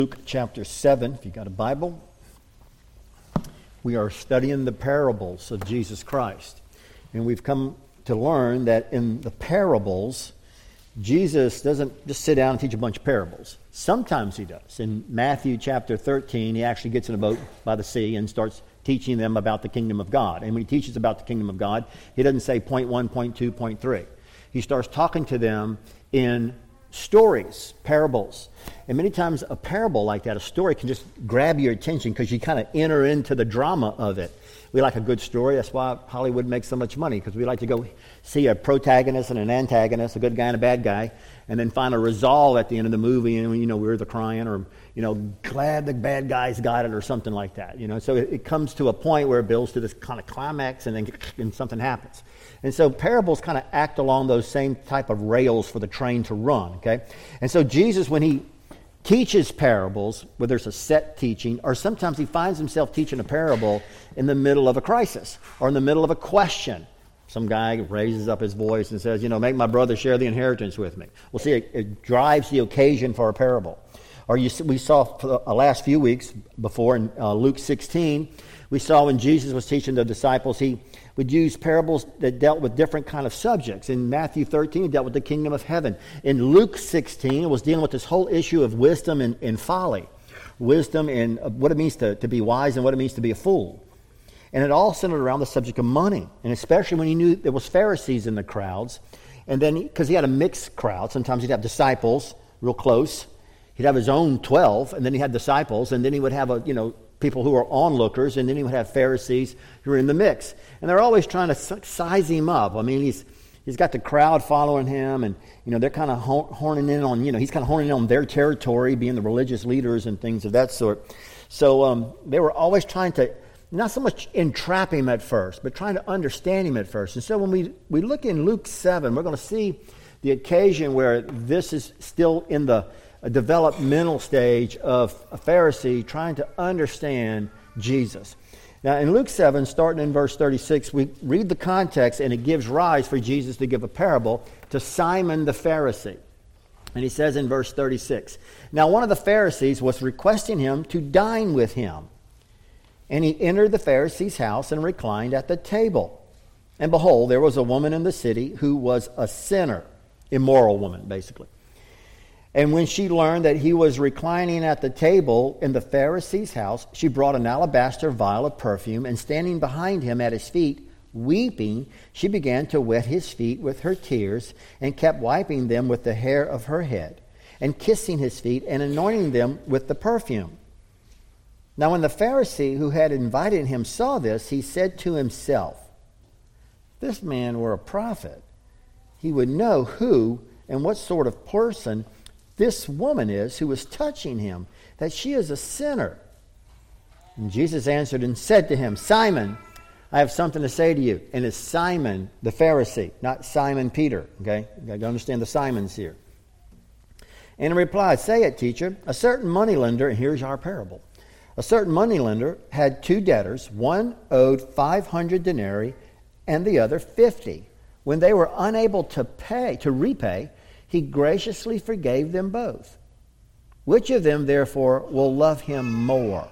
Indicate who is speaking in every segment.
Speaker 1: Luke chapter 7, if you got a Bible. We are studying the parables of Jesus Christ. And we've come to learn that in the parables, Jesus doesn't just sit down and teach a bunch of parables. Sometimes he does. In Matthew chapter 13, he actually gets in a boat by the sea and starts teaching them about the kingdom of God. And when he teaches about the kingdom of God, he doesn't say point 1, point 2, point 3. He starts talking to them in stories, parables. And many times a parable like that, a story, can just grab your attention because you kind of enter into the drama of it. We like a good story. That's why Hollywood makes so much money, because we like to go see a protagonist and an antagonist, a good guy and a bad guy, and then find a resolve at the end of the movie, and we're either crying or glad the bad guys got it or something like that. So it comes to a point where it builds to this kind of climax, and then something happens. And so parables kind of act along those same type of rails for the train to run. Okay, and so Jesus, when he teaches parables, whether it's a set teaching, or sometimes he finds himself teaching a parable in the middle of a crisis or in the middle of a question. Some guy raises up his voice and says, make my brother share the inheritance with me. Well, see, it drives the occasion for a parable. Or we saw for the last few weeks before in Luke 16, we saw when Jesus was teaching the disciples, he would use parables that dealt with different kind of subjects. In Matthew 13, it dealt with the kingdom of heaven. In Luke 16, it was dealing with this whole issue of wisdom and folly. Wisdom and what it means to be wise and what it means to be a fool. And it all centered around the subject of money. And especially when he knew there was Pharisees in the crowds. And then, because he had a mixed crowd, sometimes he'd have disciples real close. He'd have his own 12, and then he had disciples, and then he would have people who are onlookers, and then he would have Pharisees who are in the mix. And they're always trying to size him up. I mean, he's got the crowd following him, and they're kind of horning in on, he's kind of horning in on their territory, being the religious leaders and things of that sort. So they were always trying to, not so much entrap him at first, but trying to understand him at first. And so when we look in Luke 7, we're going to see the occasion where this is still in the developmental stage of a Pharisee trying to understand Jesus. Now, in Luke 7, starting in verse 36, we read the context, and it gives rise for Jesus to give a parable to Simon the Pharisee. And he says in verse 36, "Now one of the Pharisees was requesting him to dine with him. And he entered the Pharisee's house and reclined at the table. And behold, there was a woman in the city who was a sinner," immoral woman, basically. "And when she learned that he was reclining at the table in the Pharisee's house, she brought an alabaster vial of perfume, and standing behind him at his feet, weeping, she began to wet his feet with her tears, and kept wiping them with the hair of her head, and kissing his feet, and anointing them with the perfume. Now when the Pharisee who had invited him saw this, he said to himself, 'This man were a prophet, he would know who and what sort of person this woman is who is touching him, that she is a sinner.' And Jesus answered and said to him, 'Simon, I have something to say to you.'" And it's Simon the Pharisee, not Simon Peter. Okay? You got to understand the Simons here. And he replied, "Say it, teacher. A certain moneylender," and here's our parable. "A certain moneylender had two debtors. One owed 500 denarii and the other 50. When they were unable to repay, he graciously forgave them both. Which of them, therefore, will love him more?"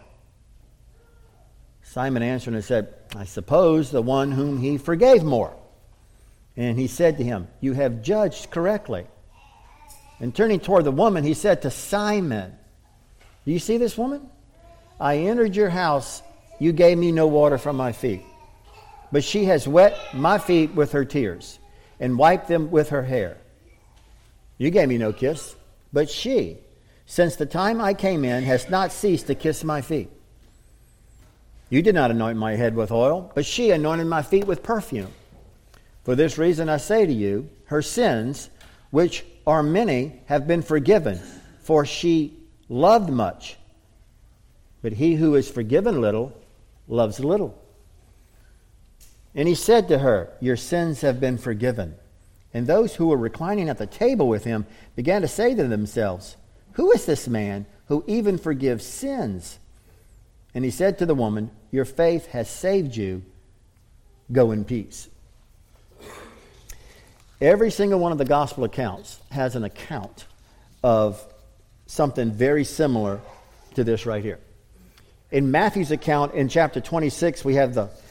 Speaker 1: Simon answered and said, "I suppose the one whom he forgave more." And he said to him, "You have judged correctly." And turning toward the woman, he said to Simon, "Do you see this woman? I entered your house, you gave me no water from my feet. But she has wet my feet with her tears, and wiped them with her hair. You gave me no kiss, but she, since the time I came in, has not ceased to kiss my feet. You did not anoint my head with oil, but she anointed my feet with perfume. For this reason I say to you, her sins, which are many, have been forgiven, for she loved much. But he who is forgiven little loves little." And he said to her, "Your sins have been forgiven." And those who were reclining at the table with him began to say to themselves, "Who is this man who even forgives sins?" And he said to the woman, "Your faith has saved you. Go in peace." Every single one of the gospel accounts has an account of something very similar to this right here. In Matthew's account, in chapter 26, we have the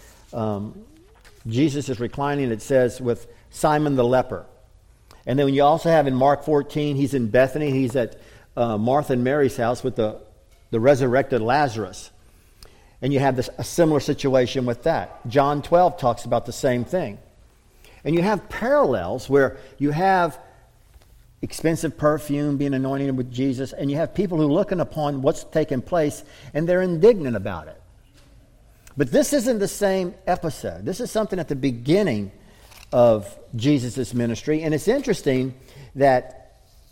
Speaker 1: Jesus is reclining, it says, with Simon the leper. And then you also have in Mark 14, he's in Bethany. He's at Martha and Mary's house with the resurrected Lazarus. And you have a similar situation with that. John 12 talks about the same thing. And you have parallels where you have expensive perfume being anointed with Jesus, and you have people who are looking upon what's taking place, and they're indignant about it. But this isn't the same episode. This is something at the beginning of Jesus' ministry. And it's interesting that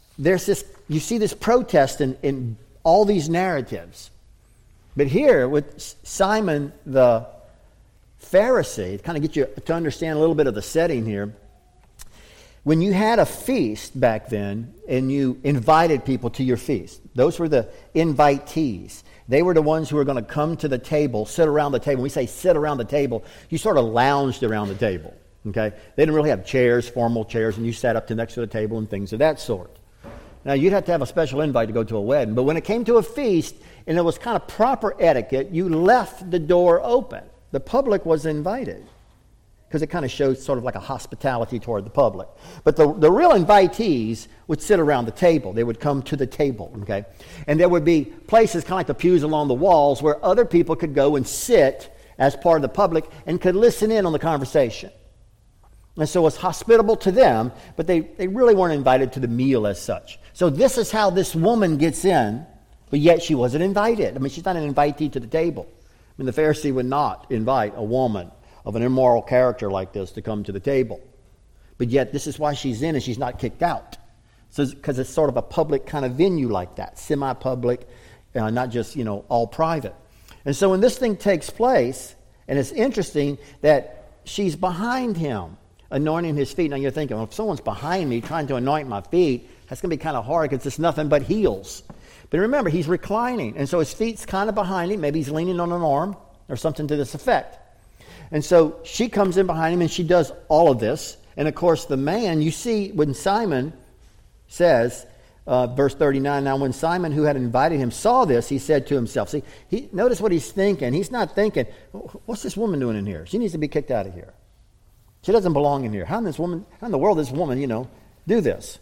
Speaker 1: you see this protest in all these narratives. But here, with Simon the Pharisee, to kind of get you to understand a little bit of the setting here, when you had a feast back then and you invited people to your feast, those were the invitees. They were the ones who were going to come to the table, sit around the table. When we say sit around the table, you sort of lounged around the table. Okay? They didn't really have chairs, formal chairs, and you sat up to next to the table and things of that sort. Now, you'd have to have a special invite to go to a wedding. But when it came to a feast, and it was kind of proper etiquette, you left the door open. The public was invited, because it kind of shows sort of like a hospitality toward the public. But the real invitees would sit around the table. They would come to the table, okay? And there would be places kind of like the pews along the walls where other people could go and sit as part of the public and could listen in on the conversation. And so it was hospitable to them, but they really weren't invited to the meal as such. So this is how this woman gets in, but yet she wasn't invited. I mean, she's not an invitee to the table. I mean, the Pharisee would not invite a woman of an immoral character like this to come to the table. But yet this is why she's in and she's not kicked out. So because it's sort of a public kind of venue like that, semi-public, not just, all private. And so when this thing takes place, and it's interesting that she's behind him, anointing his feet. Now you're thinking, well, if someone's behind me trying to anoint my feet, that's going to be kind of hard because it's nothing but heels. But remember, he's reclining, and so his feet's kind of behind him. Maybe he's leaning on an arm or something to this effect. And so she comes in behind him, and she does all of this. And, of course, the man, you see when Simon says, verse 39, now when Simon, who had invited him, saw this, he said to himself. See, notice what he's thinking. He's not thinking, what's this woman doing in here? She needs to be kicked out of here. She doesn't belong in here. How in the world this woman, do this?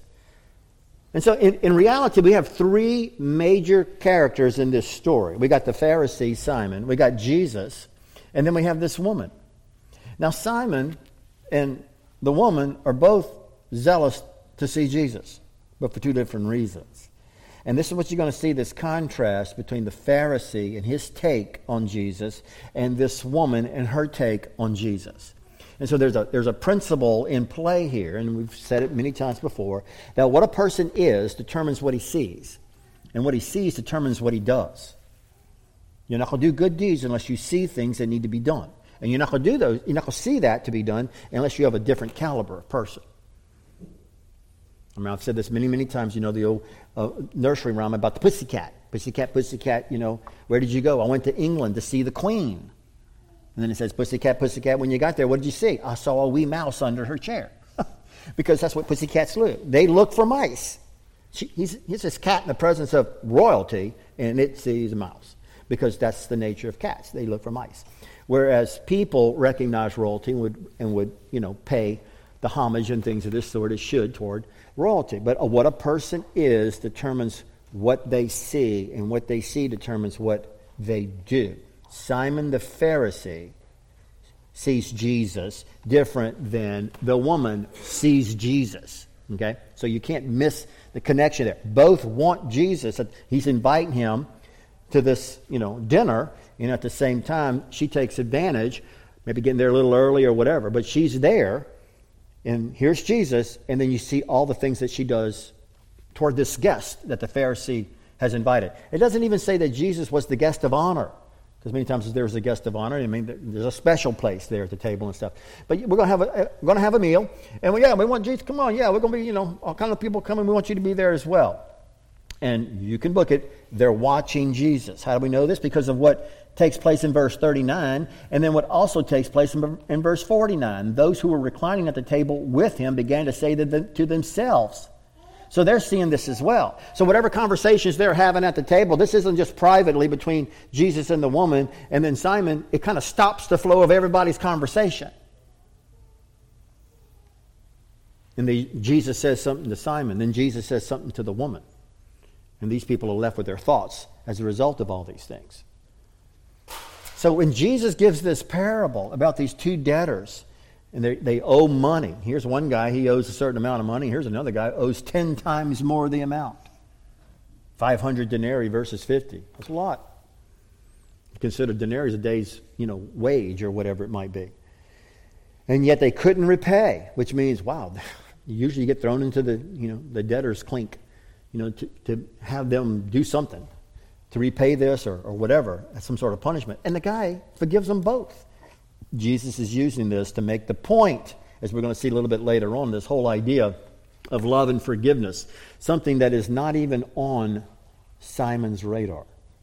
Speaker 1: And so in reality, we have three major characters in this story. We got the Pharisee, Simon. We got Jesus. And then we have this woman. Now, Simon and the woman are both zealous to see Jesus, but for two different reasons. And this is what you're going to see, this contrast between the Pharisee and his take on Jesus and this woman and her take on Jesus. And so there's a principle in play here, and we've said it many times before, that what a person is determines what he sees, and what he sees determines what he does. You're not going to do good deeds unless you see things that need to be done. And you're not going to do those, you're not going to see that to be done unless you have a different caliber of person. I mean, I've said this many, many times, the old nursery rhyme about the pussycat. Pussycat, pussycat, where did you go? I went to England to see the Queen. And then it says, pussycat, pussycat, when you got there, what did you see? I saw a wee mouse under her chair. Because that's what pussycats look. They look for mice. He's this cat in the presence of royalty, and it sees a mouse. Because that's the nature of cats. They look for mice. Whereas people recognize royalty and would pay the homage and things of this sort as should toward royalty. But what a person is determines what they see, and what they see determines what they do. Simon the Pharisee sees Jesus different than the woman sees Jesus. Okay? So you can't miss the connection there. Both want Jesus. He's inviting him to this, dinner, and at the same time, she takes advantage, maybe getting there a little early or whatever, but she's there, and here's Jesus, and then you see all the things that she does toward this guest that the Pharisee has invited. It doesn't even say that Jesus was the guest of honor. Because many times there's a guest of honor. I mean, there's a special place there at the table and stuff. But we're going to have a meal, and we want Jesus. Come on, we're going to be, all kind of people coming. We want you to be there as well. And you can book it. They're watching Jesus. How do we know this? Because of what takes place in verse 39, and then what also takes place in verse 49. Those who were reclining at the table with him began to say to themselves. So they're seeing this as well. So whatever conversations they're having at the table, this isn't just privately between Jesus and the woman and then Simon. It kind of stops the flow of everybody's conversation. And Jesus says something to Simon. Then Jesus says something to the woman. And these people are left with their thoughts as a result of all these things. So when Jesus gives this parable about these two debtors, and they owe money. Here's one guy, he owes a certain amount of money. Here's another guy who owes 10 times more the amount. 500 denarii versus 50. That's a lot. Consider denarii as a day's, wage or whatever it might be. And yet they couldn't repay, which means, wow, usually you get thrown into the debtor's clink, to have them do something, to repay this or whatever, as some sort of punishment. And the guy forgives them both. Jesus is using this to make the point, as we're going to see a little bit later on, this whole idea of love and forgiveness, something that is not even on Simon's radar.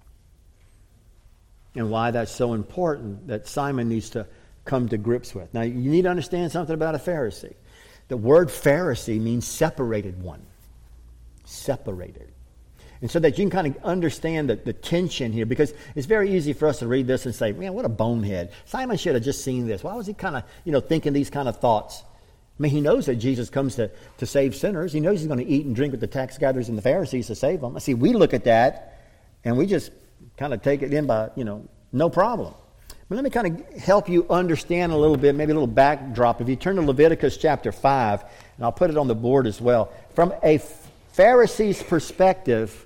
Speaker 1: And why that's so important that Simon needs to come to grips with. Now, you need to understand something about a Pharisee. The word Pharisee means separated one. Separated. And so that you can kind of understand the tension here, because it's very easy for us to read this and say, man, what a bonehead. Simon should have just seen this. Why was he kind of, thinking these kind of thoughts? I mean, he knows that Jesus comes to save sinners. He knows he's going to eat and drink with the tax gatherers and the Pharisees to save them. See, we look at that and we just kind of take it in by, no problem. But let me kind of help you understand a little bit, maybe a little backdrop. If you turn to Leviticus chapter 5, and I'll put it on the board as well. From a Pharisee's perspective,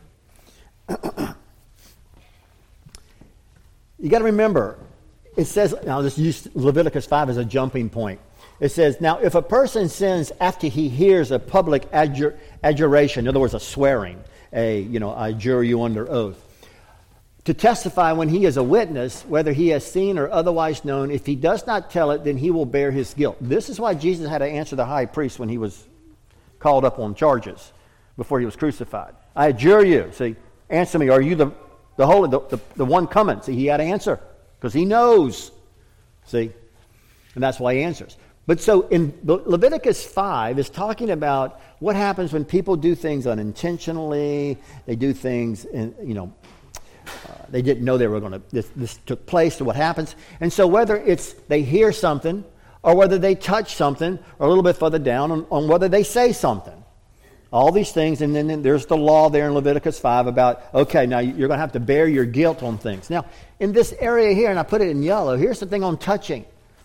Speaker 1: you got to remember, it says, now let's use Leviticus 5 as a jumping point. It says, now if a person sins after he hears a public adjuration, in other words, a swearing, I adjure you under oath, to testify when he is a witness, whether he has seen or otherwise known, if he does not tell it, then he will bear his guilt. This is why Jesus had to answer the high priest when he was called up on charges before he was crucified. I adjure you, see, answer me, are you the holy, the one coming? See, he had to answer because he knows. See, and that's why he answers. But so in Leviticus 5 is talking about what happens when people do things unintentionally. They do things, they didn't know they were going to. This took place. So what happens? And so whether it's they hear something or whether they touch something, or a little bit further down on whether they say something. All these things, and then there's the law there in Leviticus 5 about, okay, now you're going to have to bear your guilt on things. Now, in this area here, and I put it in yellow, here's the thing on touching.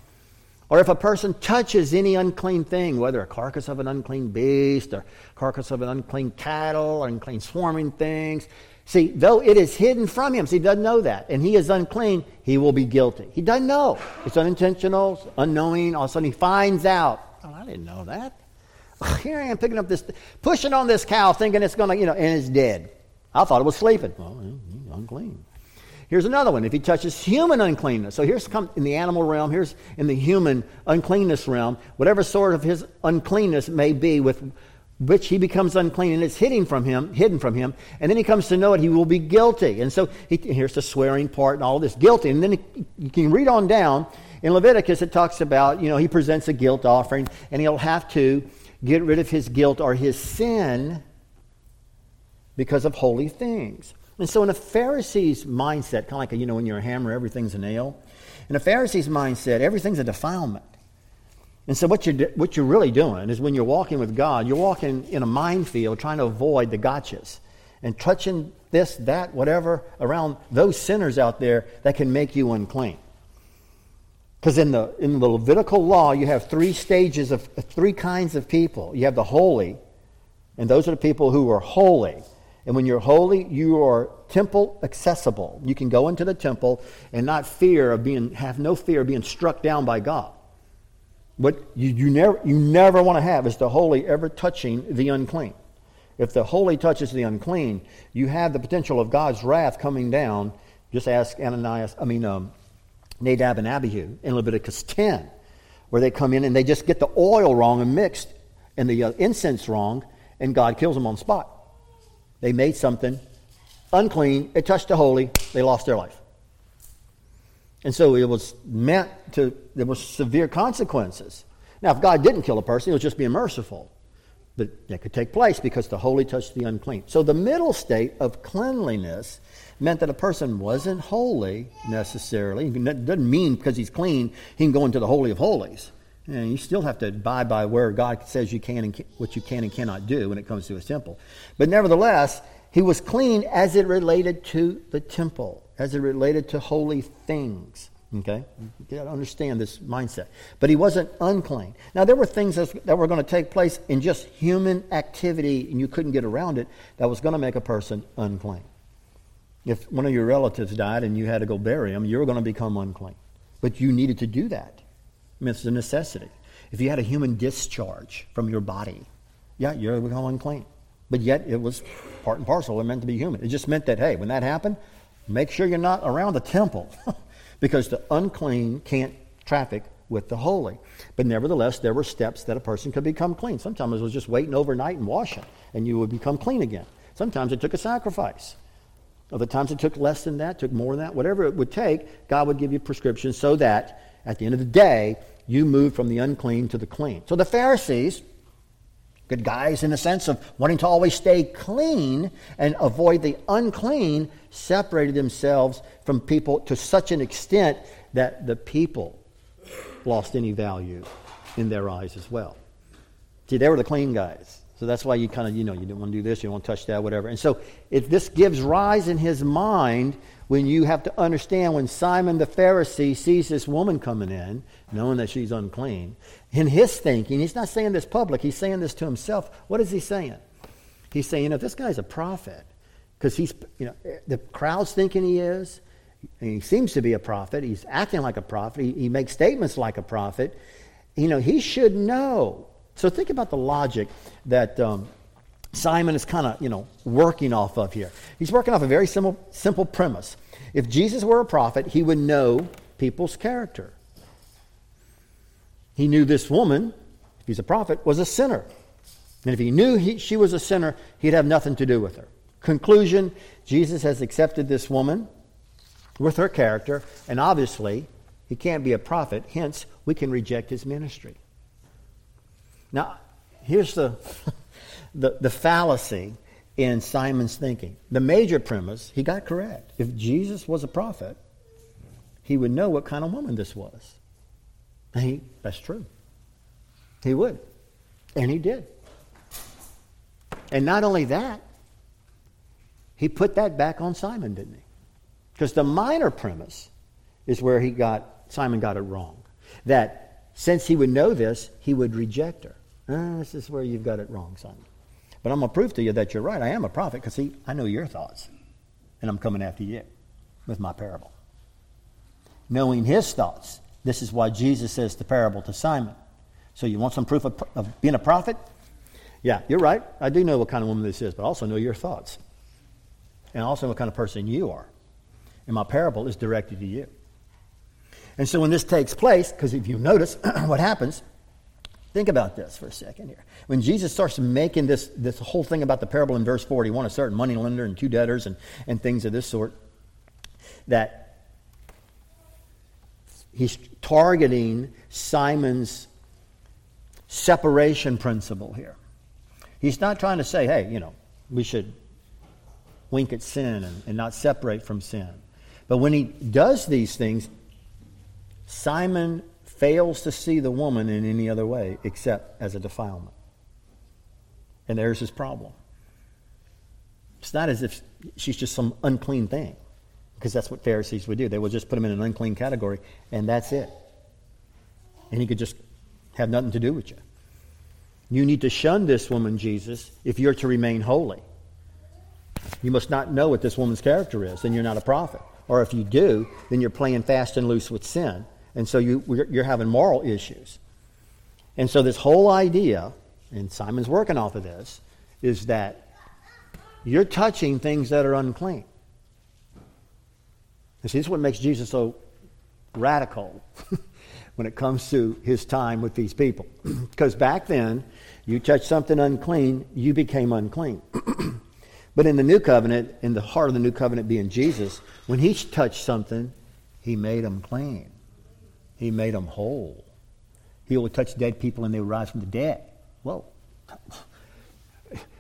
Speaker 1: Or if a person touches any unclean thing, whether a carcass of an unclean beast, or carcass of an unclean cattle, or unclean swarming things, see, though it is hidden from him, see, he doesn't know that, and he is unclean, he will be guilty. He doesn't know. It's unintentional, it's unknowing, all of a sudden he finds out. Oh, I didn't know that. Here I am picking up this, pushing on this cow, thinking it's going to, and it's dead. I thought it was sleeping. Well, he's unclean. Here's another one. If he touches human uncleanness. So here's in the animal realm, here's in the human uncleanness realm, whatever sort of his uncleanness may be with which he becomes unclean, and it's hidden from him, and then he comes to know it, he will be guilty. And so here's the swearing part and all this, guilty. And then you can read on down. In Leviticus, it talks about, he presents a guilt offering, and he'll have to get rid of his guilt or his sin because of holy things. And so in a Pharisee's mindset, kind of like, when you're a hammer, everything's a nail. In a Pharisee's mindset, everything's a defilement. And so what you're really doing is when you're walking with God, you're walking in a minefield trying to avoid the gotchas and touching this, that, whatever around those sinners out there that can make you unclean. Because in the Levitical law, you have three kinds of people. You have the holy, and those are the people who are holy. And when you're holy, you are temple accessible. You can go into the temple and have no fear of being struck down by God. What you never want to have is the holy ever touching the unclean. If the holy touches the unclean, you have the potential of God's wrath coming down. Just ask Nadab and Abihu in Leviticus 10, where they come in and they just get the oil wrong and mixed and the incense wrong, and God kills them on the spot. They made something unclean, it touched the holy, they lost their life. And so it was there were severe consequences. Now, if God didn't kill a person, he was just being merciful. But that could take place because the holy touched the unclean. So the middle state of cleanliness meant that a person wasn't holy necessarily. It doesn't mean because he's clean, he can go into the Holy of Holies. And you still have to abide by where God says you can and what you can and cannot do when it comes to his temple. But nevertheless, he was clean as it related to the temple, as it related to holy things. Okay? You got to understand this mindset. But he wasn't unclean. Now, there were things that were going to take place in just human activity, and you couldn't get around it, that was going to make a person unclean. If one of your relatives died and you had to go bury him, you were going to become unclean. But you needed to do that. I mean, it's a necessity. If you had a human discharge from your body, yeah, you're going to become unclean. But yet, it was part and parcel. It meant to be human. It just meant that, hey, when that happened, make sure you're not around the temple. Because the unclean can't traffic with the holy. But nevertheless, there were steps that a person could become clean. Sometimes it was just waiting overnight and washing, and you would become clean again. Sometimes it took a sacrifice. Other times it took less than that, took more than that. Whatever it would take, God would give you prescriptions so that at the end of the day, you moved from the unclean to the clean. So the Pharisees, good guys in the sense of wanting to always stay clean and avoid the unclean, separated themselves from people to such an extent that the people lost any value in their eyes as well. See, they were the clean guys. So that's why you kind of, you didn't want to do this, you don't want to touch that, whatever. And so if this gives rise in his mind when you have to understand when Simon the Pharisee sees this woman coming in, knowing that she's unclean, in his thinking, he's not saying this public, he's saying this to himself. What is he saying? He's saying, if this guy's a prophet, because he's, the crowd's thinking he is, and he seems to be a prophet, he's acting like a prophet, he makes statements like a prophet, he should know. So think about the logic that Simon is kind of, working off of here. He's working off a very simple premise. If Jesus were a prophet, he would know people's character. He knew this woman, if he's a prophet, was a sinner. And if he knew she was a sinner, he'd have nothing to do with her. Conclusion, Jesus has accepted this woman with her character, and obviously he can't be a prophet, hence we can reject his ministry. Now, here's the fallacy in Simon's thinking. The major premise, he got correct. If Jesus was a prophet, he would know what kind of woman this was. And that's true. He would. And he did. And not only that, he put that back on Simon, didn't he? Because the minor premise is where Simon got it wrong. That since he would know this, he would reject her. This is where you've got it wrong, Simon. But I'm going to prove to you that you're right. I am a prophet because, I know your thoughts. And I'm coming after you with my parable. Knowing his thoughts, this is why Jesus says the parable to Simon. So you want some proof of being a prophet? Yeah, you're right. I do know what kind of woman this is, but I also know your thoughts. And also what kind of person you are. And my parable is directed to you. And so when this takes place, because if you notice what happens, think about this for a second here. When Jesus starts making this whole thing about the parable in verse 41, a certain money lender and two debtors and things of this sort, that he's targeting Simon's separation principle here. He's not trying to say, hey, we should wink at sin and not separate from sin. But when he does these things, Simon fails to see the woman in any other way except as a defilement. And there's his problem. It's not as if she's just some unclean thing, because that's what Pharisees would do. They would just put him in an unclean category, and that's it. And he could just have nothing to do with you. You need to shun this woman, Jesus, if you're to remain holy. You must not know what this woman's character is, then you're not a prophet. Or if you do, then you're playing fast and loose with sin. And so you're having moral issues. And so this whole idea, and Simon's working off of this, is that you're touching things that are unclean. And see, this is what makes Jesus so radical when it comes to his time with these people. Because back then, you touched something unclean, you became unclean. But in the new covenant, in the heart of the new covenant being Jesus, when he touched something, he made them clean. He made them whole. He would touch dead people and they would rise from the dead. Whoa.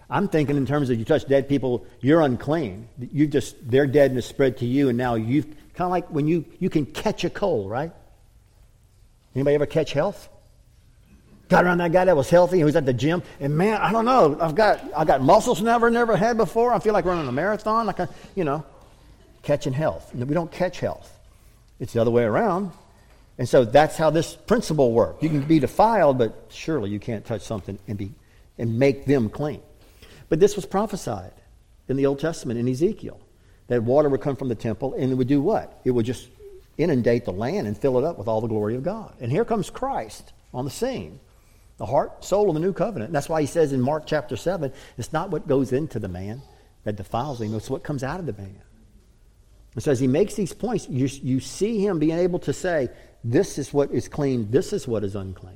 Speaker 1: I'm thinking in terms of you touch dead people, you're unclean. Their deadness spread to you, and now you've kind of like when you can catch a cold, right? Anybody ever catch health? Got around that guy that was healthy and he was at the gym, and man, I don't know, I got muscles never had before. I feel like running a marathon, catching health. We don't catch health. It's the other way around. And so that's how this principle works. You can be defiled, but surely you can't touch something and make them clean. But this was prophesied in the Old Testament in Ezekiel, that water would come from the temple and it would do what? It would just inundate the land and fill it up with all the glory of God. And here comes Christ on the scene, the heart, soul of the new covenant. And that's why he says in Mark chapter 7, it's not what goes into the man that defiles him, it's what comes out of the man. And so as he makes these points, you see him being able to say, this is what is clean, this is what is unclean.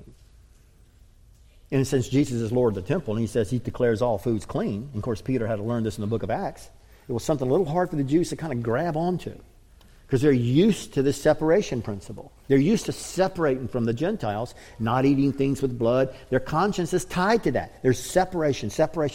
Speaker 1: And since Jesus is Lord of the temple, and he says he declares all foods clean, and of course Peter had to learn this in the book of Acts, it was something a little hard for the Jews to kind of grab onto, because they're used to this separation principle. They're used to separating from the Gentiles, not eating things with blood. Their conscience is tied to that. There's separation.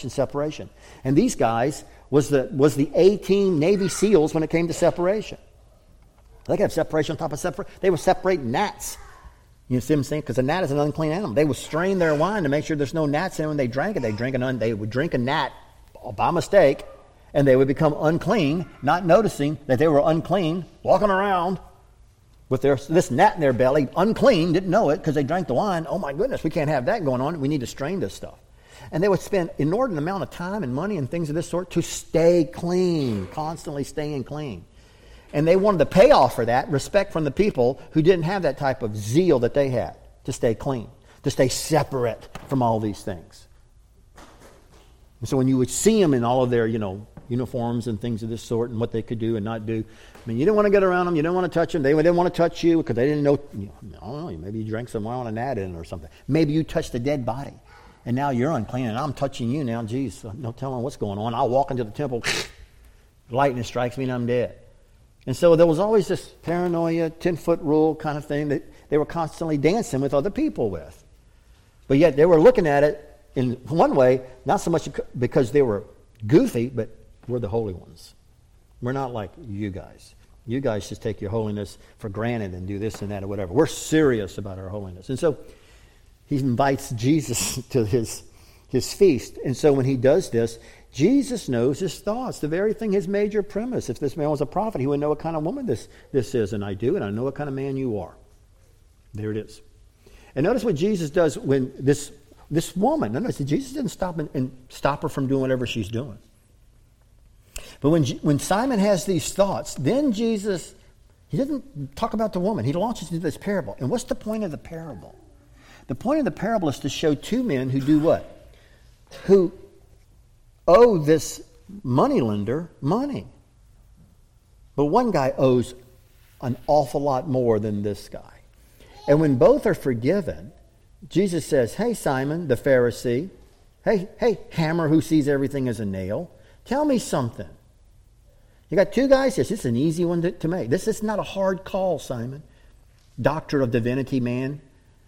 Speaker 1: And these guys was the A-team Navy SEALs when it came to separation. They could have separation on top of separation. They would separate gnats. You see what I'm saying? Because a gnat is an unclean animal. They would strain their wine to make sure there's no gnats in it when they drank it. They would drink a gnat by mistake, and they would become unclean, not noticing that they were unclean, walking around with this gnat in their belly, unclean, didn't know it because they drank the wine. Oh my goodness, we can't have that going on. We need to strain this stuff. And they would spend inordinate amount of time and money and things of this sort to stay clean, constantly staying clean. And they wanted to pay off for that, respect from the people who didn't have that type of zeal that they had to stay clean, to stay separate from all these things. And so when you would see them in all of their, uniforms and things of this sort and what they could do and not do, I mean, you didn't want to get around them, you didn't want to touch them, they didn't want to touch you because they didn't know, I don't know, maybe you drank some wine on a gnat in or something. Maybe you touched a dead body and now you're unclean and I'm touching you now. Geez, no telling what's going on. I'll walk into the temple, lightning strikes me and I'm dead. And so there was always this paranoia, 10-foot rule kind of thing that they were constantly dancing with other people with. But yet they were looking at it in one way, not so much because they were goofy, but we're the holy ones. We're not like you guys. You guys just take your holiness for granted and do this and that or whatever. We're serious about our holiness. And so he invites Jesus to his feast. And so when he does this, Jesus knows his thoughts, the very thing, his major premise. If this man was a prophet, he would know what kind of woman this is. And I do, and I know what kind of man you are. There it is. And notice what Jesus does when this woman, notice Jesus didn't stop her from doing whatever she's doing. But when Simon has these thoughts, then Jesus, he doesn't talk about the woman. He launches into this parable. And what's the point of the parable? The point of the parable is to show two men who do what? Who owe this moneylender money. But one guy owes an awful lot more than this guy. And when both are forgiven, Jesus says, hey, Simon, the Pharisee, hey, Hammer, who sees everything as a nail, tell me something. You got two guys here. This is an easy one to make. This is not a hard call, Simon. Doctor of divinity, man.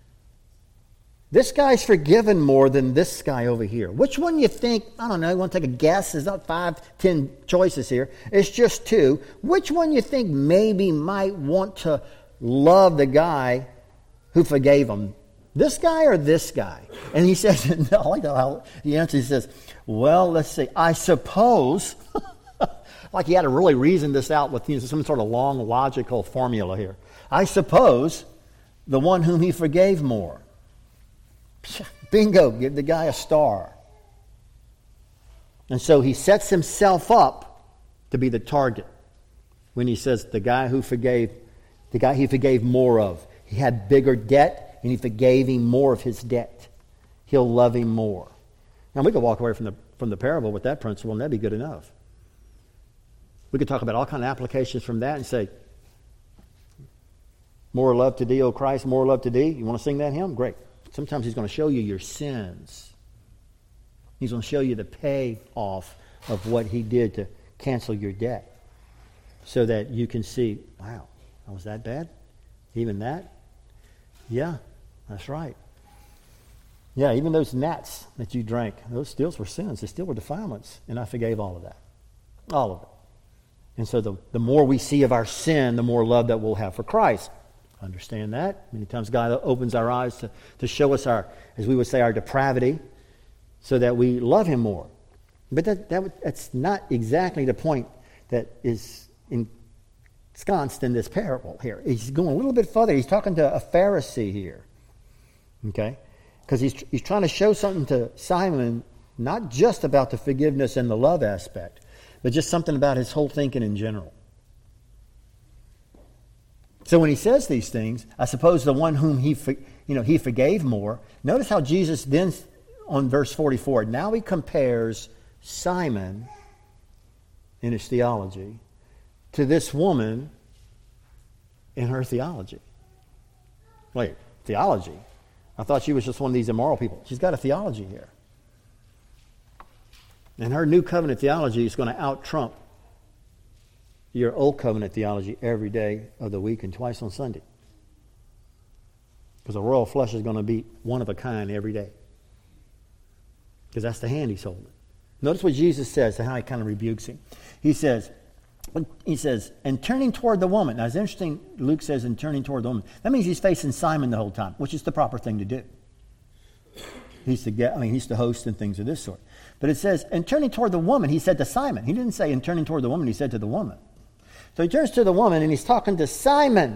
Speaker 1: This guy's forgiven more than this guy over here. Which one you think, I don't know, you want to take a guess? There's not 5, 10 choices here. It's just two. Which one you think maybe might want to love the guy who forgave him? This guy or this guy? And he says, I like how he answers, he says, well, let's see, I suppose, like he had to really reason this out with some sort of long logical formula here. I suppose the one whom he forgave more. Bingo, give the guy a star. And so he sets himself up to be the target when he says the guy he forgave more of. He had bigger debt and he forgave him more of his debt. He'll love him more. Now we could walk away from the parable with that principle and that'd be good enough. We could talk about all kinds of applications from that and say, more love to thee, O Christ, more love to thee. You want to sing that hymn? Great. Sometimes he's going to show you your sins. He's going to show you the payoff of what he did to cancel your debt so that you can see, wow, was that bad? Even that? Yeah, that's right. Yeah, even those gnats that you drank, those still were sins. They still were defilements. And I forgave all of that. All of it. And so the more we see of our sin, the more love that we'll have for Christ. Understand that. Many times God opens our eyes to show us our, as we would say, our depravity, so that we love Him more. But that's not exactly the point that is ensconced in this parable here. He's going a little bit further. He's talking to a Pharisee here. Okay? Because he's trying to show something to Simon, not just about the forgiveness and the love aspect, but just something about his whole thinking in general. So when he says these things, I suppose the one whom he forgave more. Notice how Jesus then, on verse 44, now he compares Simon in his theology to this woman in her theology. Wait, theology? I thought she was just one of these immoral people. She's got a theology here. And her new covenant theology is going to out-trump your old covenant theology every day of the week and twice on Sunday. Because the royal flush is going to be one of a kind every day. Because that's the hand he's holding. Notice what Jesus says and how he kind of rebukes him. He says, and turning toward the woman. Now it's interesting, Luke says, and turning toward the woman. That means he's facing Simon the whole time, which is the proper thing to do. He's the host and things of this sort. But it says, and turning toward the woman, he said to Simon. He didn't say, and turning toward the woman, he said to the woman. So he turns to the woman and he's talking to Simon.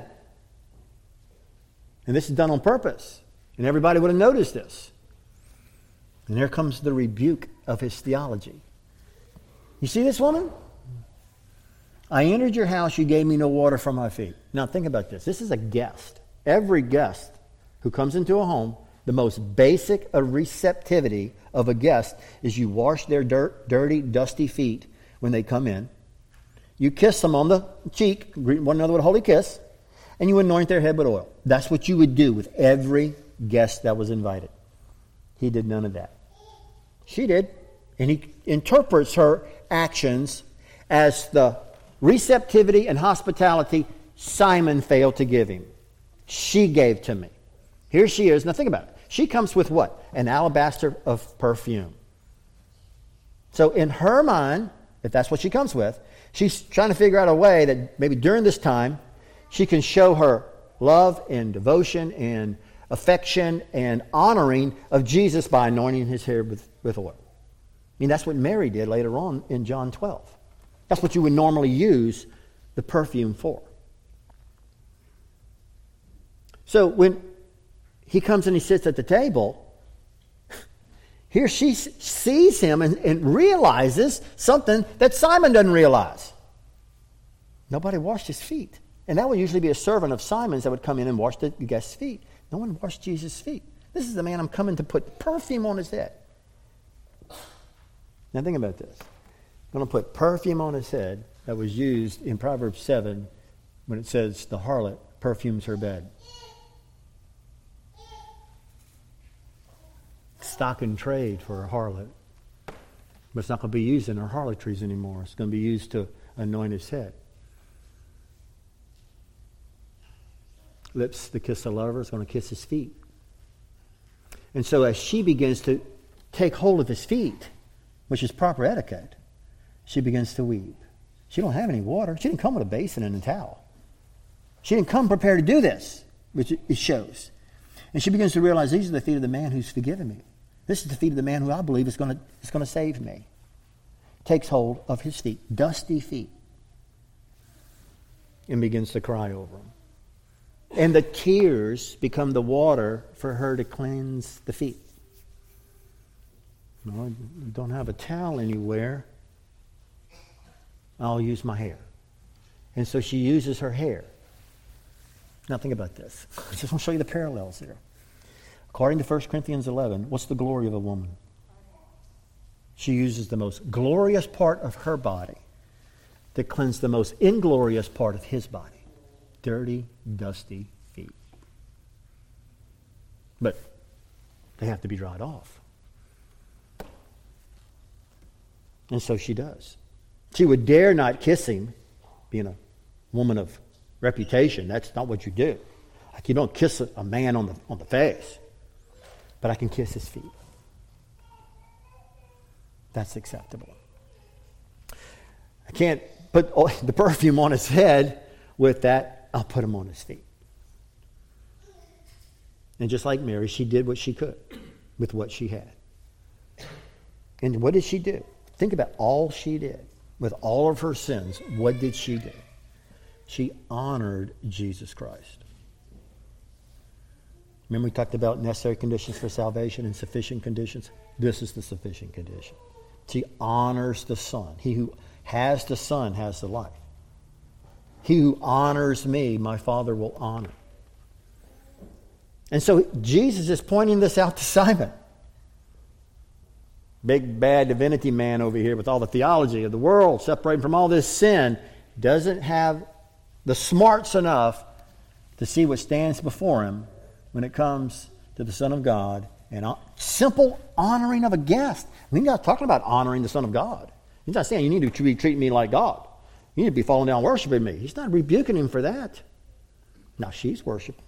Speaker 1: And this is done on purpose. And everybody would have noticed this. And here comes the rebuke of his theology. You see this woman? I entered your house, you gave me no water for my feet. Now think about this. This is a guest. Every guest who comes into a home, the most basic of receptivity of a guest is you wash their dirty, dusty feet when they come in. You kiss them on the cheek, greet one another with a holy kiss, and you anoint their head with oil. That's what you would do with every guest that was invited. He did none of that. She did. And he interprets her actions as the receptivity and hospitality Simon failed to give him. She gave to me. Here she is. Now think about it. She comes with what? An alabaster of perfume. So in her mind, if that's what she comes with, she's trying to figure out a way that maybe during this time she can show her love and devotion and affection and honoring of Jesus by anointing his hair with oil. I mean, that's what Mary did later on in John 12. That's what you would normally use the perfume for. So when he comes and he sits at the table, here she sees him and realizes something that Simon doesn't realize. Nobody washed his feet. And that would usually be a servant of Simon's that would come in and wash the guest's feet. No one washed Jesus' feet. This is the man I'm coming to put perfume on his head. Now think about this. I'm going to put perfume on his head that was used in Proverbs 7 when it says the harlot perfumes her bed. Stock and trade for a harlot. But it's not going to be used in her harlotries anymore. It's going to be used to anoint his head. Lips to kiss a lover is going to kiss his feet. And so as she begins to take hold of his feet, which is proper etiquette, she begins to weep. She don't have any water. She didn't come with a basin and a towel. She didn't come prepared to do this, which it shows. And she begins to realize these are the feet of the man who's forgiven me. This is the feet of the man who I believe is going to save me. Takes hold of his feet, dusty feet, and begins to cry over them. And the tears become the water for her to cleanse the feet. No, I don't have a towel anywhere. I'll use my hair. And so she uses her hair. Now think about this. I just want to show you the parallels here. According to 1 Corinthians 11, what's the glory of a woman? She uses the most glorious part of her body to cleanse the most inglorious part of his body. Dirty, dusty feet. But they have to be dried off. And so she does. She would dare not kiss him, being a woman of reputation. That's not what you do. Like you don't kiss a man on the face. but I can kiss his feet. That's acceptable. I can't put the perfume on his head with that. I'll put him on his feet. And just like Mary, she did what she could with what she had. And what did she do? Think about all she did. With all of her sins, what did she do? She honored Jesus Christ. Remember we talked about necessary conditions for salvation and sufficient conditions? This is the sufficient condition. She honors the Son. He who has the Son has the life. He who honors me, my Father will honor. And so Jesus is pointing this out to Simon. Big bad divinity man over here with all the theology of the world, separating from all this sin, doesn't have the smarts enough to see what stands before him when it comes to the Son of God and simple honoring of a guest. We're not talking about honoring the Son of God. He's not saying you need to treat me like God. You need to be falling down worshiping me. He's not rebuking him for that. Now she's worshiping.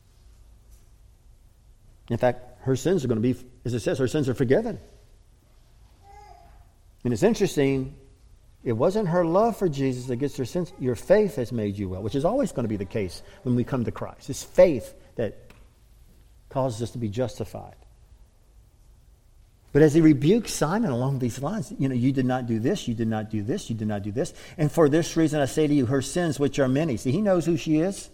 Speaker 1: In fact, her sins are going to be, as it says, her sins are forgiven. And it's interesting, it wasn't her love for Jesus that gets her sins. Your faith has made you well, which is always going to be the case when we come to Christ. It's faith that causes us to be justified. But as he rebukes Simon along these lines, you did not do this, you did not do this, you did not do this. And for this reason I say to you, her sins, which are many. See, he knows who she is.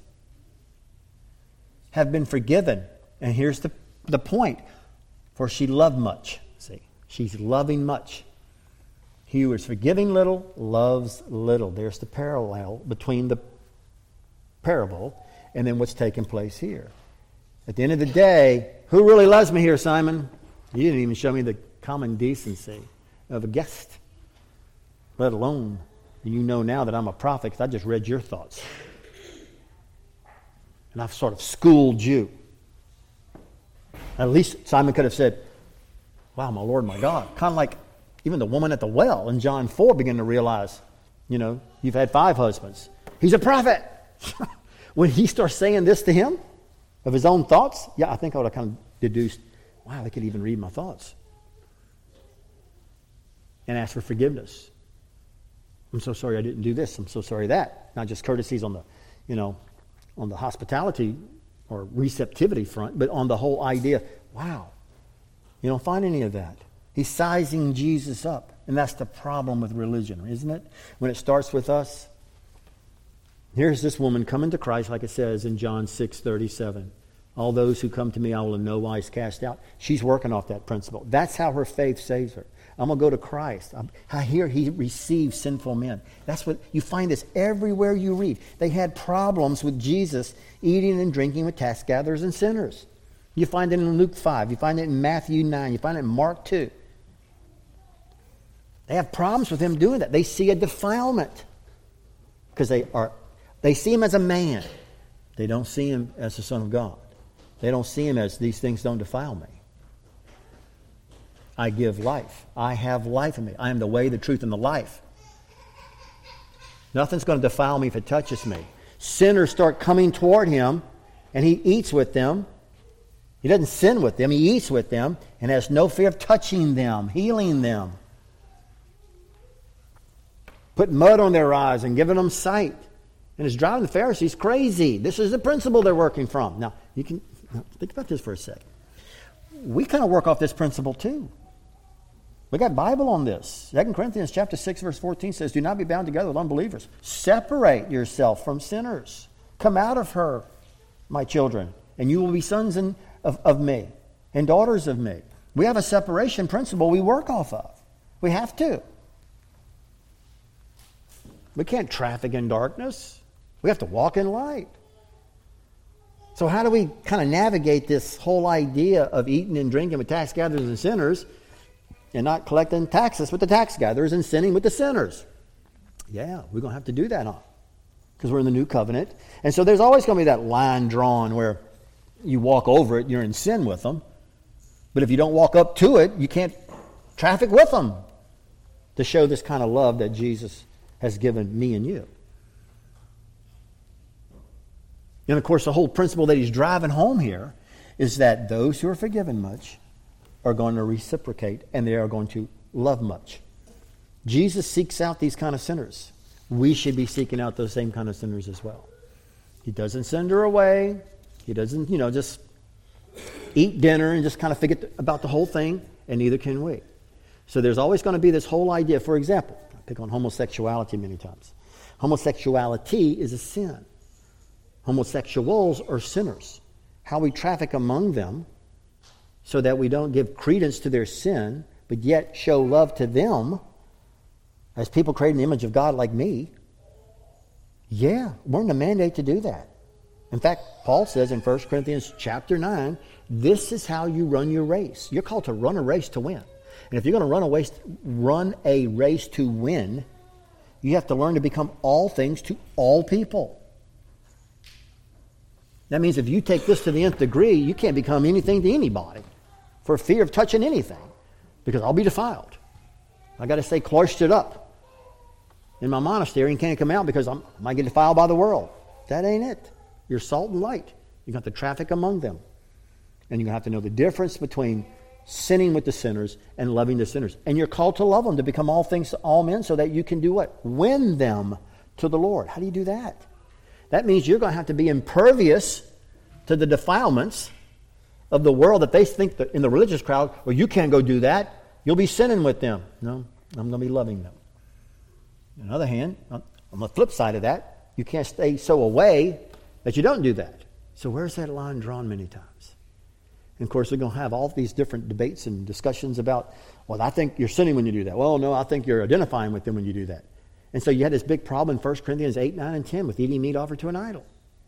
Speaker 1: Have been forgiven. And here's the point. For she loved much. See, she's loving much. He who is forgiving little loves little. There's the parallel between the parable and then what's taking place here. At the end of the day, who really loves me here, Simon? You didn't even show me the common decency of a guest, let alone, you know now that I'm a prophet because I just read your thoughts. And I've sort of schooled you. At least Simon could have said, wow, my Lord, my God. Kind of like even the woman at the well in John 4 began to realize, you've had 5 husbands. He's a prophet. When he starts saying this to him, of his own thoughts, I think I would have kind of deduced, wow, they could even read my thoughts. And ask for forgiveness. I'm so sorry I didn't do this. I'm so sorry that. Not just courtesies on the, on the hospitality or receptivity front, but on the whole idea, wow, you don't find any of that. He's sizing Jesus up. And that's the problem with religion, isn't it? When it starts with us. Here's this woman coming to Christ, like it says in John 6:37. All those who come to me, I will in no wise cast out. She's working off that principle. That's how her faith saves her. I'm going to go to Christ. I hear he receives sinful men. That's what you find this everywhere you read. They had problems with Jesus eating and drinking with tax gatherers and sinners. You find it in Luke 5. You find it in Matthew 9. You find it in Mark 2. They have problems with him doing that. They see a defilement because they see him as a man. They don't see him as the Son of God. They don't see him as these things don't defile me. I give life. I have life in me. I am the way, the truth, and the life. Nothing's going to defile me if it touches me. Sinners start coming toward him, and he eats with them. He doesn't sin with them. He eats with them and has no fear of touching them, healing them. Putting mud on their eyes and giving them sight. And it's driving the Pharisees crazy. This is the principle they're working from. Now, think about this for a second. We kind of work off this principle too. We got Bible on this. 2 Corinthians chapter 6, verse 14 says, do not be bound together with unbelievers. Separate yourself from sinners. Come out of her, my children, and you will be sons of me and daughters of me. We have a separation principle we work off of. We have to. We can't traffic in darkness. We have to walk in light. So how do we kind of navigate this whole idea of eating and drinking with tax gatherers and sinners and not collecting taxes with the tax gatherers and sinning with the sinners? Yeah, we're going to have to do that because we're in the new covenant. And so there's always going to be that line drawn where you walk over it, you're in sin with them. But if you don't walk up to it, you can't traffic with them to show this kind of love that Jesus has given me and you. And of course, the whole principle that he's driving home here is that those who are forgiven much are going to reciprocate, and they are going to love much. Jesus seeks out these kind of sinners. We should be seeking out those same kind of sinners as well. He doesn't send her away. He doesn't, just eat dinner and just kind of forget about the whole thing, and neither can we. So there's always going to be this whole idea. For example, I pick on homosexuality many times. Homosexuality is a sin. Homosexuals are sinners. How we traffic among them so that we don't give credence to their sin, but yet show love to them as people created in the image of God like me. Yeah, we're in the mandate to do that. In fact, Paul says in 1 Corinthians chapter 9, this is how you run your race. You're called to run a race to win. And if you're going to run a race to win, you have to learn to become all things to all people. That means if you take this to the nth degree, you can't become anything to anybody for fear of touching anything, because I'll be defiled. I got to stay cloistered up in my monastery and can't come out because I might get defiled by the world. That ain't it. You're salt and light. You got to traffic among them. And you have to know the difference between sinning with the sinners and loving the sinners. And you're called to love them, to become all things to all men, so that you can do what? Win them to the Lord. How do you do that? That means you're going to have to be impervious to the defilements of the world that they think that in the religious crowd, well, you can't go do that. You'll be sinning with them. No, I'm going to be loving them. On the other hand, on the flip side of that, you can't stay so away that you don't do that. So where's that line drawn many times? And of course, we're going to have all these different debates and discussions about, well, I think you're sinning when you do that. Well, no, I think you're identifying with them when you do that. And so you had this big problem in 1 Corinthians 8, 9, and 10 with eating meat offered to an idol.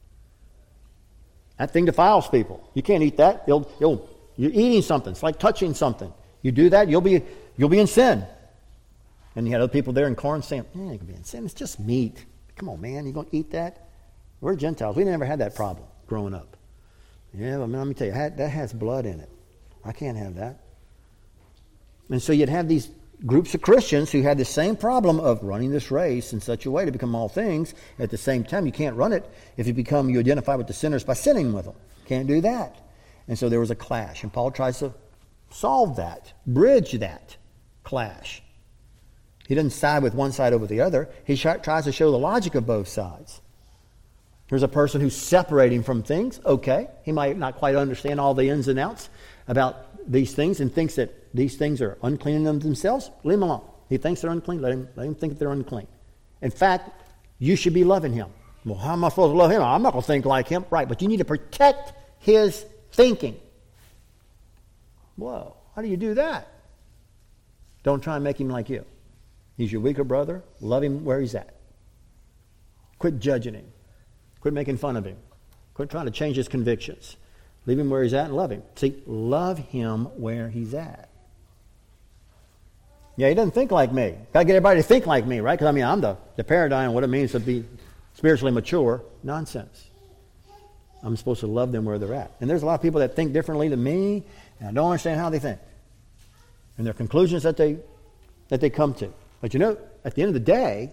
Speaker 1: That thing defiles people. You can't eat that. You're eating something. It's like touching something. You do that, you'll be in sin. And you had other people there in Corinth saying, you can be in sin. It's just meat. Come on, man. You going to eat that? We're Gentiles. We never had that problem growing up. Yeah, but let me tell you, that has blood in it. I can't have that. And so you'd have these groups of Christians who had the same problem of running this race in such a way to become all things. At the same time, you can't run it if you identify with the sinners by sinning with them. Can't do that. And so there was a clash. And Paul tries to solve that, bridge that clash. He doesn't side with one side over the other. He tries to show the logic of both sides. Here's a person who's separating from things. Okay, he might not quite understand all the ins and outs about these things and thinks that these things are unclean in themselves. Leave him alone. He thinks they're unclean. Let him think that they're unclean. In fact, you should be loving him. Well, how am I supposed to love him? I'm not going to think like him. Right, but you need to protect his thinking. Whoa, how do you do that? Don't try and make him like you. He's your weaker brother. Love him where he's at. Quit judging him. Quit making fun of him. Quit trying to change his convictions. Leave him where he's at and love him. See, love him where he's at. Yeah, he doesn't think like me. Got to get everybody to think like me, right? Because, I'm the paradigm of what it means to be spiritually mature. Nonsense. I'm supposed to love them where they're at. And there's a lot of people that think differently than me, and I don't understand how they think. And their conclusions that they come to. But at the end of the day,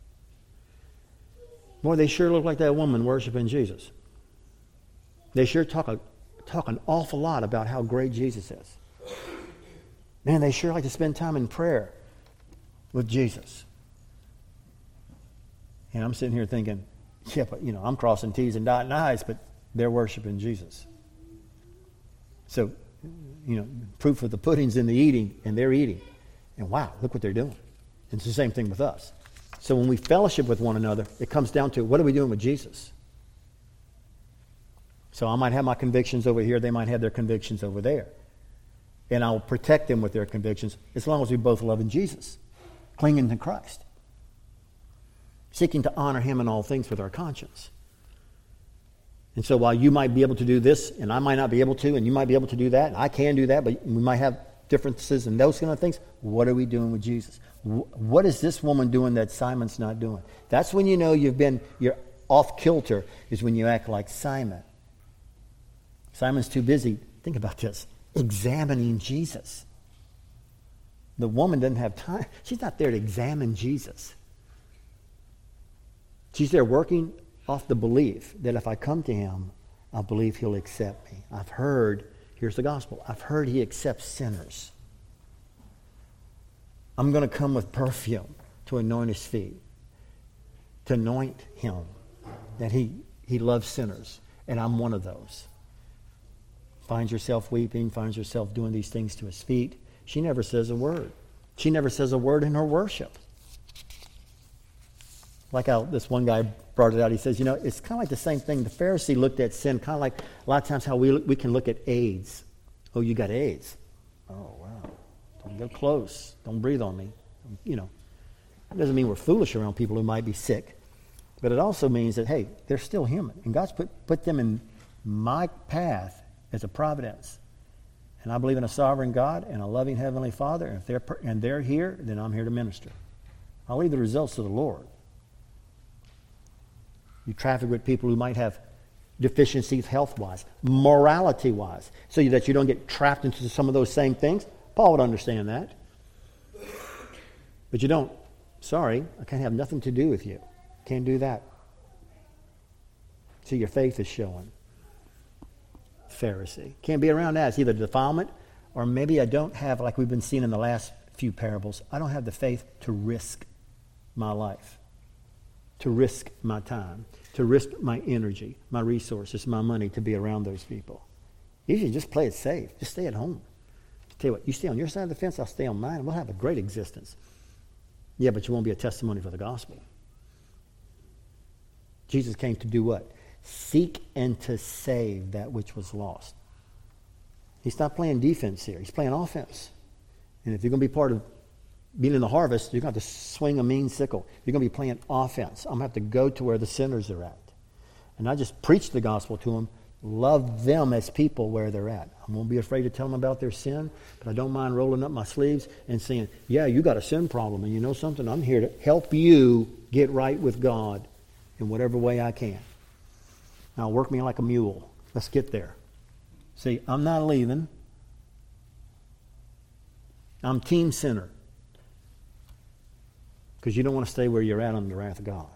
Speaker 1: boy, they sure look like that woman worshiping Jesus. They sure talk an awful lot about how great Jesus is. Man, they sure like to spend time in prayer with Jesus. And I'm sitting here thinking, yeah, but I'm crossing T's and dotting I's, but they're worshiping Jesus. So, proof of the pudding's in the eating, and they're eating. And wow, look what they're doing. And it's the same thing with us. So when we fellowship with one another, it comes down to, what are we doing with Jesus? So I might have my convictions over here, they might have their convictions over there. And I'll protect them with their convictions as long as we both love in Jesus, clinging to Christ, seeking to honor him in all things with our conscience. And so while you might be able to do this, and I might not be able to, and you might be able to do that, and I can do that, but we might have differences and those kind of things. What are we doing with Jesus? What is this woman doing that Simon's not doing? That's when you know you're off kilter, is when you act like Simon. Simon's too busy, think about this, examining Jesus. The woman doesn't have time. She's not there to examine Jesus. She's there working off the belief that if I come to him, I believe he'll accept me. I've heard, here's the gospel, I've heard he accepts sinners. I'm going to come with perfume to anoint his feet, to anoint him, that he loves sinners, and I'm one of those. Finds herself weeping, finds herself doing these things to his feet. She never says a word. She never says a word in her worship. Like how this one guy brought it out. He says, it's kind of like the same thing. The Pharisee looked at sin kind of like a lot of times how we can look at AIDS. Oh, you got AIDS. Oh, wow. Don't get close. Don't breathe on me. It doesn't mean we're foolish around people who might be sick. But it also means that, hey, they're still human. And God's put them in my path as a providence. And I believe in a sovereign God and a loving Heavenly Father. And if they're here, then I'm here to minister. I'll leave the results to the Lord. You traffic with people who might have deficiencies health-wise, morality-wise, so that you don't get trapped into some of those same things. Paul would understand that. But you don't. Sorry, I can't have nothing to do with you. Can't do that. See, your faith is showing. Pharisee. Can't be around that. It's either defilement or maybe I don't have, like we've been seeing in the last few parables, I don't have the faith to risk my life, to risk my time, to risk my energy, my resources, my money to be around those people. You should just play it safe. Just stay at home. Tell you what, you stay on your side of the fence, I'll stay on mine. We'll have a great existence. Yeah, but you won't be a testimony for the gospel. Jesus came to do what? Seek and to save that which was lost. He's not playing defense here. He's playing offense. And if you're going to be part of being in the harvest, you're going to have to swing a mean sickle. You're going to be playing offense. I'm going to have to go to where the sinners are at. And I just preach the gospel to them. Love them as people where they're at. I won't be afraid to tell them about their sin, but I don't mind rolling up my sleeves and saying, yeah, you got a sin problem, and you know something? I'm here to help you get right with God in whatever way I can. Now, work me like a mule. Let's get there. See, I'm not leaving. I'm team sinner. Because you don't want to stay where you're at under the wrath of God.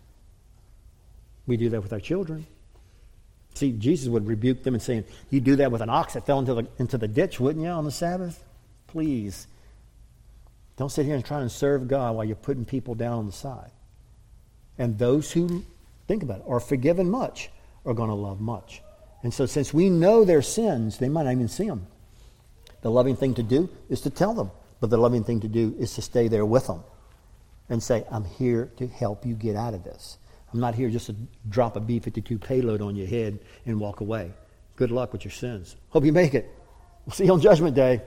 Speaker 1: We do that with our children. See, Jesus would rebuke them and saying, you do that with an ox that fell into the ditch, wouldn't you, on the Sabbath? Please. Don't sit here and try and serve God while you're putting people down on the side. And those who, think about it, are forgiven much are going to love much. And so since we know their sins, they might not even see them. The loving thing to do is to tell them. But the loving thing to do is to stay there with them and say, I'm here to help you get out of this. I'm not here just to drop a B-52 payload on your head and walk away. Good luck with your sins. Hope you make it. We'll see you on Judgment Day.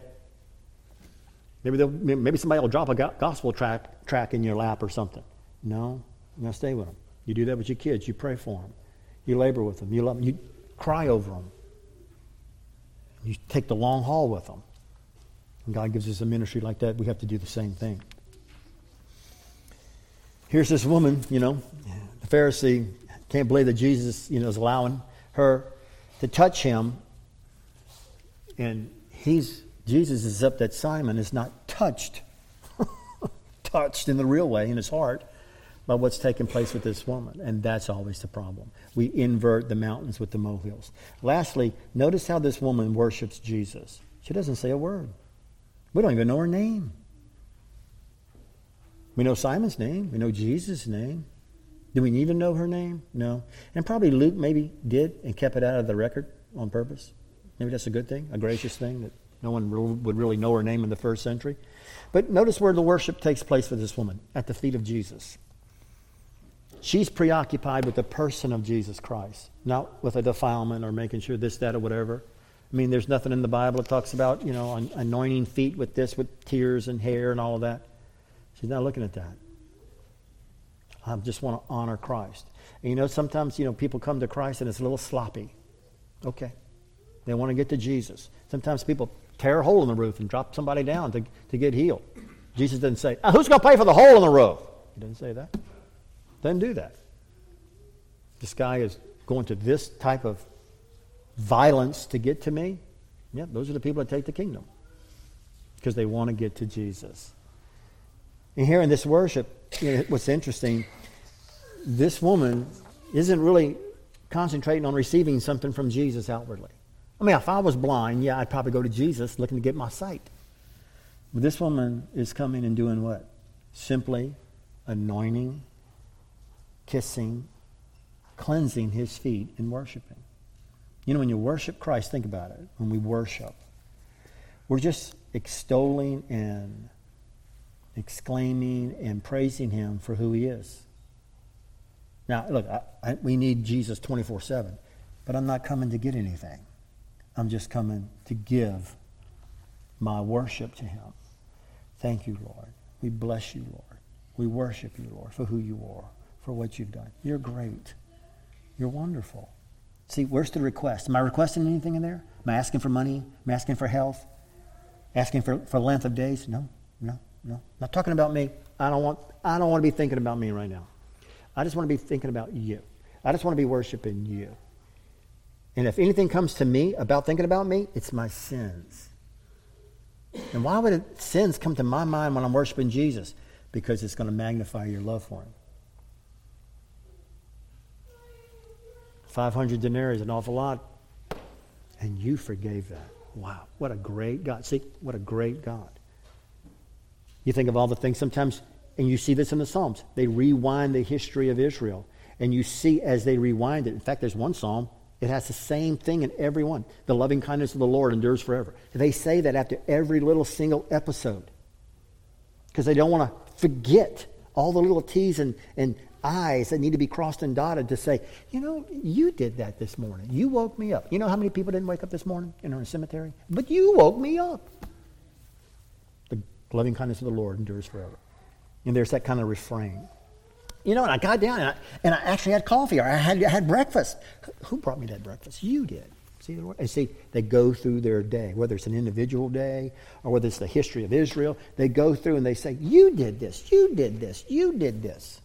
Speaker 1: Maybe somebody will drop a gospel track in your lap or something. No, you're going to stay with them. You do that with your kids. You pray for them. You labor with them. You love them. You cry over them. You take the long haul with them. And God gives us a ministry like that. We have to do the same thing. Here's this woman, the Pharisee can't believe that Jesus, is allowing her to touch him. And Jesus is up that Simon is not touched in the real way in his heart by what's taking place with this woman. And that's always the problem. We invert the mountains with the molehills. Lastly, notice how this woman worships Jesus. She doesn't say a word. We don't even know her name. We know Simon's name. We know Jesus' name. Do we need to know her name? No. And probably Luke maybe did and kept it out of the record on purpose. Maybe that's a good thing, a gracious thing, that no one would really know her name in the first century. But notice where the worship takes place for this woman, at the feet of Jesus. She's preoccupied with the person of Jesus Christ, not with a defilement or making sure this, that, or whatever. I mean, there's nothing in the Bible that talks about, anointing feet with this, with tears and hair and all of that. She's not looking at that. I just want to honor Christ. And sometimes, people come to Christ and it's a little sloppy. Okay. They want to get to Jesus. Sometimes people tear a hole in the roof and drop somebody down to get healed. Jesus doesn't say, who's going to pay for the hole in the roof? He doesn't say that. Doesn't do that. This guy is going to this type of violence to get to me. Yeah, those are the people that take the kingdom. Because they want to get to Jesus. And here in this worship, what's interesting, this woman isn't really concentrating on receiving something from Jesus outwardly. I mean, if I was blind, yeah, I'd probably go to Jesus looking to get my sight. But this woman is coming and doing what? Simply anointing, kissing, cleansing his feet, and worshiping. You know, when you worship Christ, think about it. When we worship, we're just extolling and exclaiming and praising him for who he is. Now, look, we need Jesus 24/7, but I'm not coming to get anything. I'm just coming to give my worship to him. Thank you, Lord. We bless you, Lord. We worship you, Lord, for who you are, for what you've done. You're great. You're wonderful. See, where's the request? Am I requesting anything in there? Am I asking for money? Am I asking for health? Asking for length of days? No. Not talking about me. I don't want to be thinking about me right now. I just want to be thinking about you. I just want to be worshiping you. And if anything comes to me about thinking about me, it's my sins. And why would sins come to my mind when I'm worshiping Jesus? Because it's going to magnify your love for him. 500 denarii is an awful lot. And you forgave that. Wow, what a great God. See, what a great God. You think of all the things sometimes, and you see this in the Psalms. They rewind the history of Israel. And you see as they rewind it. In fact, there's one psalm. It has the same thing in every one. The loving kindness of the Lord endures forever. They say that after every little single episode. Because they don't want to forget all the little T's and I's that need to be crossed and dotted to say, you know, you did that this morning. You woke me up. You know how many people didn't wake up this morning in a cemetery? But you woke me up. The loving kindness of the Lord endures forever. And there's that kind of refrain. You know, and I got down and I actually had coffee or I had breakfast. Who brought me that breakfast? You did. See, and see, they go through their day, whether it's an individual day or whether it's the history of Israel. They go through and they say, you did this, you did this, you did this.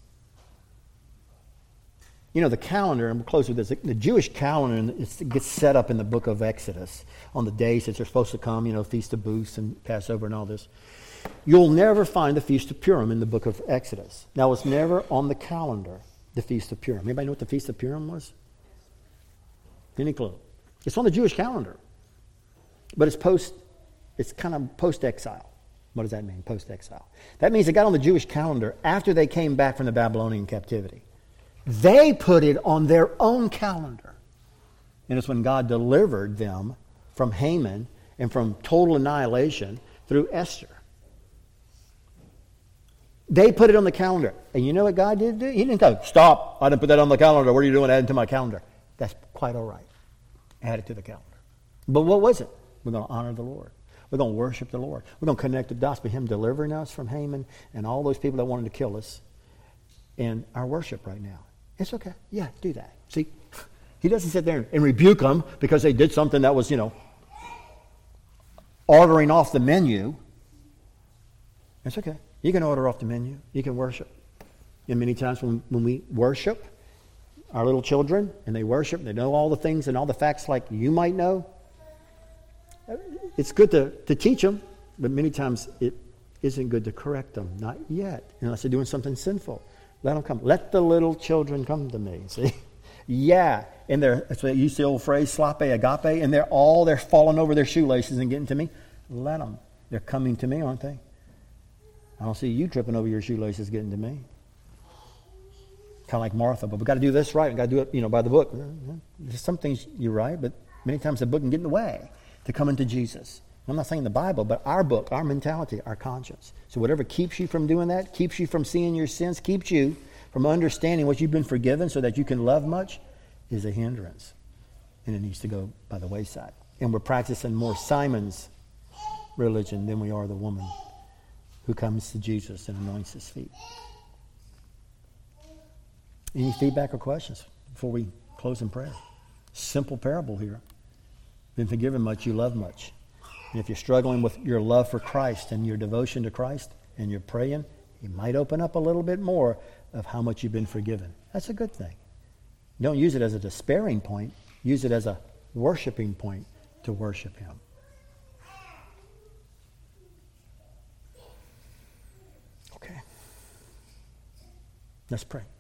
Speaker 1: You know, the calendar, and we'll close with this, the Jewish calendar it gets set up in the book of Exodus on the days that they're supposed to come, you know, Feast of Booths and Passover and all this. You'll never find the Feast of Purim in the book of Exodus. Now, it's never on the calendar, the Feast of Purim. Anybody know what the Feast of Purim was? Any clue? It's on the Jewish calendar. But it's kind of post-exile. What does that mean, post-exile? That means it got on the Jewish calendar after they came back from the Babylonian captivity. They put it on their own calendar. And it's when God delivered them from Haman and from total annihilation through Esther. They put it on the calendar. And you know what God did do? He didn't go, stop, I didn't put that on the calendar. What are you doing adding to my calendar? That's quite all right. Add it to the calendar. But what was it? We're going to honor the Lord. We're going to worship the Lord. We're going to connect the dots with him delivering us from Haman and all those people that wanted to kill us in our worship right now. It's okay. Yeah, do that. See, he doesn't sit there and rebuke them because they did something that was, ordering off the menu. It's okay. You can order off the menu. You can worship. And many times when we worship our little children and they worship, they know all the things and all the facts like you might know. It's good to teach them, but many times it isn't good to correct them. Not yet, unless they're doing something sinful. Let them come. Let the little children come to me. See? Yeah. And that's what you use the old phrase, slope agape, and they're falling over their shoelaces and getting to me. Let them. They're coming to me, aren't they? I don't see you tripping over your shoelaces getting to me. Kind of like Martha, but we've got to do this right. We've got to do it, by the book. There's some things you're right, but many times the book can get in the way to come into Jesus. I'm not saying the Bible, but our book, our mentality, our conscience. So whatever keeps you from doing that, keeps you from seeing your sins, keeps you from understanding what you've been forgiven so that you can love much, is a hindrance. And it needs to go by the wayside. And we're practicing more Simon's religion than we are the woman who comes to Jesus and anoints his feet. Any feedback or questions before we close in prayer? Simple parable here. Been forgiven much, you love much. And if you're struggling with your love for Christ and your devotion to Christ and you're praying, you might open up a little bit more of how much you've been forgiven. That's a good thing. Don't use it as a despairing point. Use it as a worshiping point to worship him. Okay. Let's pray.